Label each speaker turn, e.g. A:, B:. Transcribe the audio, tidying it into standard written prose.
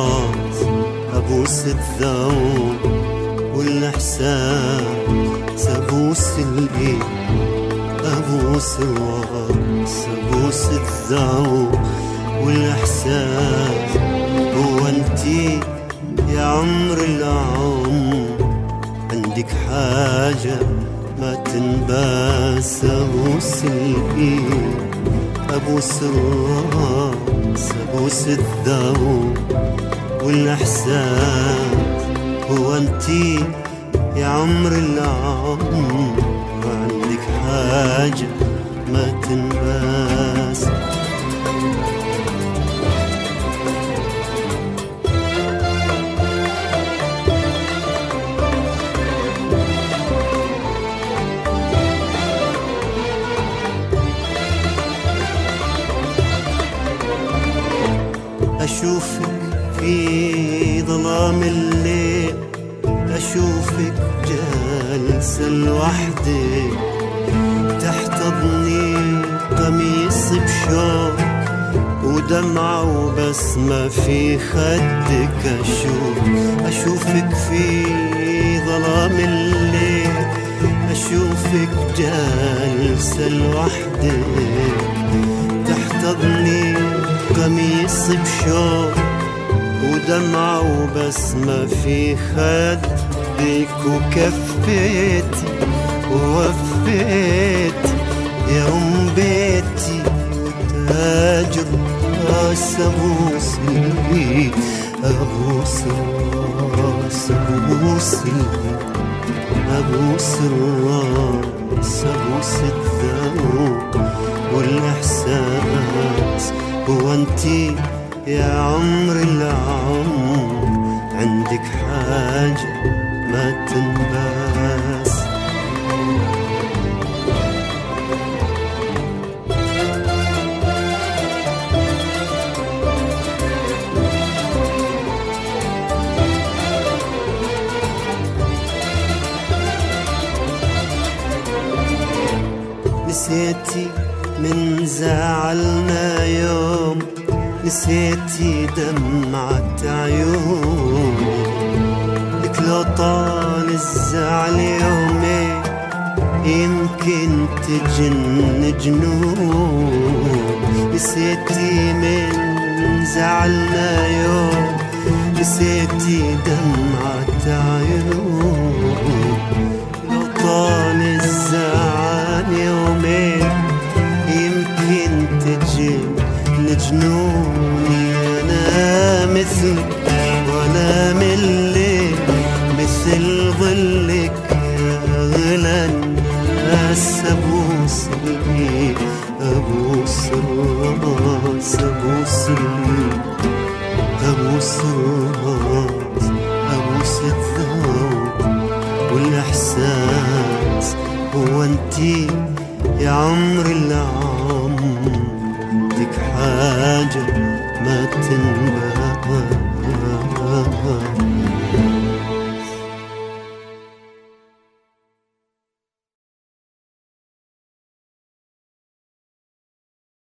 A: الراس، أبوس الذوق والإحساس، أبوس الإيد، أبوس الراس، أبوس الذوق والإحساس. هو انتي يا عمر العمر، عندك حاجة ما تنباس. أبوس الإيد، أبوس الراس، أبوس الذوق والإحساس. هو انتي يا عمر العمر، عندك حاجة ما تنباس. أشوفك في ظلام الليل، أشوفك جالسة لوحدك تحتضني قميص بشوق ودمعة وبسمة في خدك. أشوفك في ظلام الليل، أشوفك جالسة لوحدك تحتضني قميص بشوق ودمعة وبسمة في خدك. وكفيتي ووفيتي يا أم بيتي وتاج الراس. أبوس الإيد، أبوس الراس، أبوس الإيد، أبوس الراس، أبوس الذوق والإحساس. هو انتي يا عمر العمر، عندك حاجة ما تنباس. نسيتي من زعلنا يوم، نسيتي دمعة عيوني، لك لو طال الزعل يومين يمكن تجن جنون. نسيتي من زعلنا يوم، نسيتي دمعة عيون، لو طال الزعل يومين يمكن تجن جنوني. أنا مثلك وأنا ملك، مثل ظلك يا أغلى الناس. أبوس الإيد، أبوس الراس، أبوس الإيد، أبوس الراس، أبوس الذوق والإحساس. هو انتي يا عمر العمر، عندك حاجة ما تنباس.